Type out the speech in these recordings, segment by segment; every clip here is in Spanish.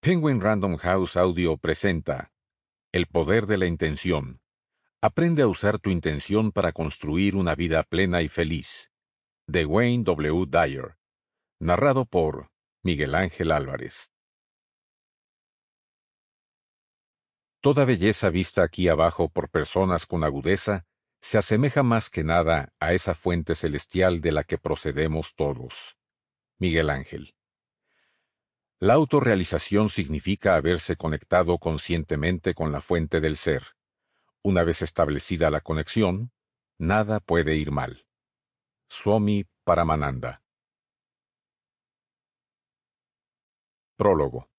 Penguin Random House Audio presenta El poder de la intención. Aprende a usar tu intención para construir una vida plena y feliz. De Wayne W. Dyer. Narrado por Miguel Ángel Álvarez. Toda belleza vista aquí abajo por personas con agudeza se asemeja más que nada a esa fuente celestial de la que procedemos todos. Miguel Ángel. La autorrealización significa haberse conectado conscientemente con la fuente del ser. Una vez establecida la conexión, nada puede ir mal. Swami Paramananda. Prólogo.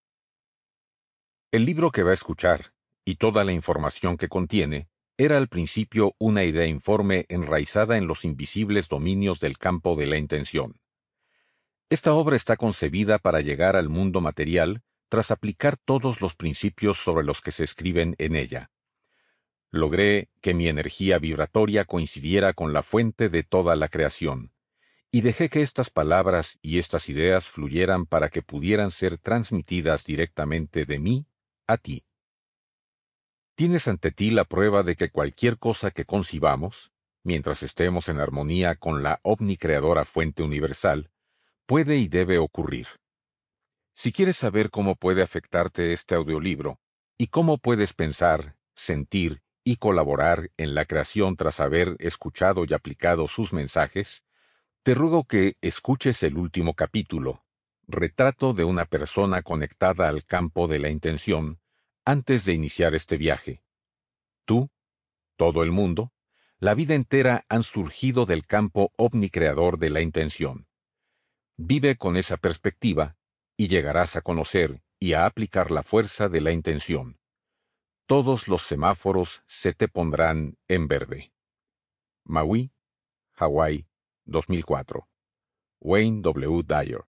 El libro que va a escuchar, y toda la información que contiene, era al principio una idea informe enraizada en los invisibles dominios del campo de la intención. Esta obra está concebida para llegar al mundo material tras aplicar todos los principios sobre los que se escriben en ella. Logré que mi energía vibratoria coincidiera con la fuente de toda la creación, y dejé que estas palabras y estas ideas fluyeran para que pudieran ser transmitidas directamente de mí a ti. Tienes ante ti la prueba de que cualquier cosa que concibamos, mientras estemos en armonía con la omnicreadora fuente universal, puede y debe ocurrir. Si quieres saber cómo puede afectarte este audiolibro, y cómo puedes pensar, sentir y colaborar en la creación tras haber escuchado y aplicado sus mensajes, te ruego que escuches el último capítulo, Retrato de una persona conectada al campo de la intención, antes de iniciar este viaje. Tú, todo el mundo, la vida entera han surgido del campo omnicreador de la intención. Vive con esa perspectiva y llegarás a conocer y a aplicar la fuerza de la intención. Todos los semáforos se te pondrán en verde. Maui, Hawái, 2004. Wayne W. Dyer.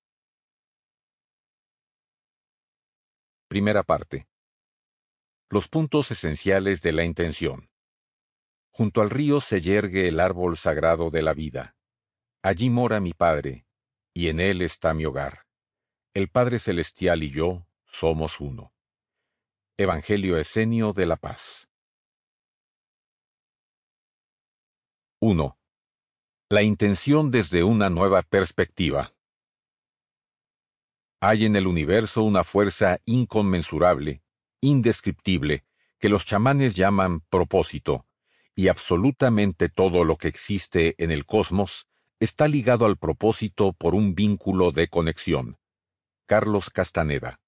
Primera parte. Los puntos esenciales de la intención. Junto al río se yergue el árbol sagrado de la vida. Allí mora mi Padre, y en él está mi hogar. El Padre Celestial y yo somos uno. Evangelio Esenio de la Paz. 1. La intención desde una nueva perspectiva. Hay en el universo una fuerza inconmensurable, indescriptible, que los chamanes llaman propósito, y absolutamente todo lo que existe en el cosmos está ligado al propósito por un vínculo de conexión. Carlos Castaneda.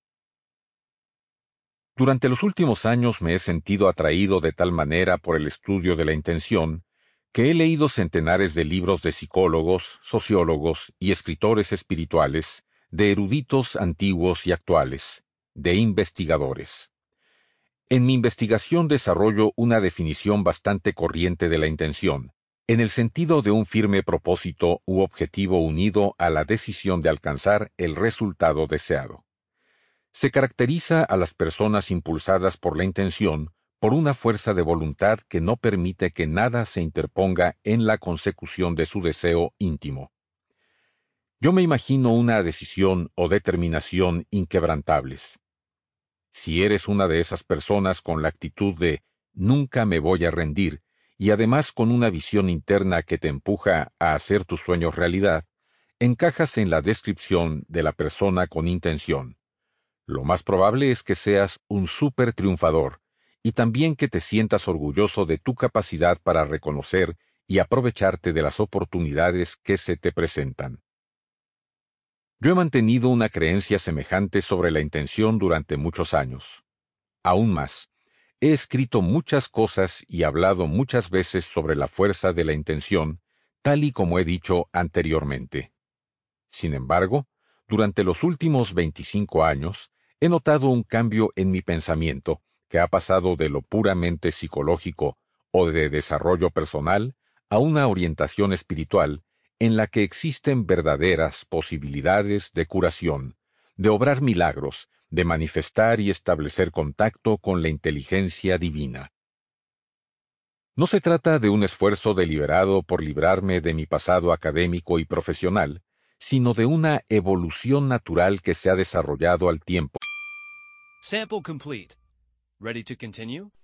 Durante los últimos años me he sentido atraído de tal manera por el estudio de la intención, que he leído centenares de libros de psicólogos, sociólogos y escritores espirituales, de eruditos antiguos y actuales, de investigadores. En mi investigación desarrollo una definición bastante corriente de la intención, en el sentido de un firme propósito u objetivo unido a la decisión de alcanzar el resultado deseado. Se caracteriza a las personas impulsadas por la intención por una fuerza de voluntad que no permite que nada se interponga en la consecución de su deseo íntimo. Yo me imagino una decisión o determinación inquebrantables. Si eres una de esas personas con la actitud de «nunca me voy a rendir», y además con una visión interna que te empuja a hacer tus sueños realidad, encajas en la descripción de la persona con intención. Lo más probable es que seas un súper triunfador, y también que te sientas orgulloso de tu capacidad para reconocer y aprovecharte de las oportunidades que se te presentan. Yo he mantenido una creencia semejante sobre la intención durante muchos años. Aún más, he escrito muchas cosas y hablado muchas veces sobre la fuerza de la intención, tal y como he dicho anteriormente. Sin embargo, durante los últimos 25 años, he notado un cambio en mi pensamiento, que ha pasado de lo puramente psicológico o de desarrollo personal a una orientación espiritual en la que existen verdaderas posibilidades de curación, de obrar milagros, de manifestar y establecer contacto con la inteligencia divina. No se trata de un esfuerzo deliberado por librarme de mi pasado académico y profesional, sino de una evolución natural que se ha desarrollado al tiempo. Sample complete. Ready to continue?